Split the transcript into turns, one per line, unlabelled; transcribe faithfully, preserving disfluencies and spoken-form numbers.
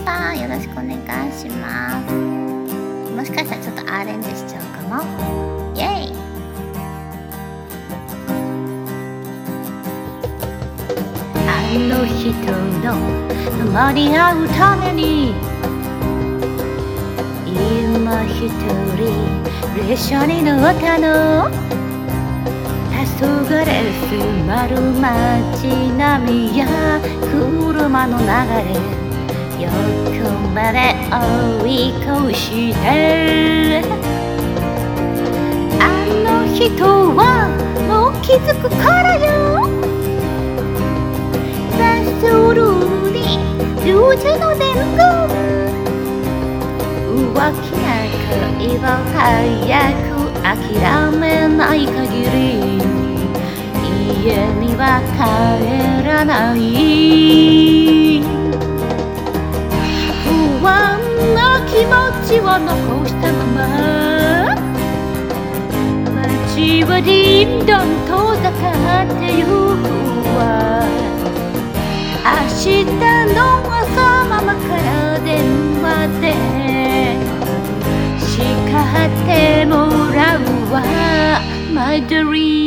さんよろしくお願いします。もしかしたらちょっとアレンジしちゃうかも。イエイ。あの人の共に会うために今一人列車に乗ったの。黄昏迫る街並みや車の流れ横まで追い越してあの人はもう気づくからよ。バスにルージュの伝言浮気な恋を早く諦めない限り家には帰らない。不安な気持ちを残したまま街はどんどん遠ざかってゆくわ。明日の朝ママから電話で叱ってもらうわ My dream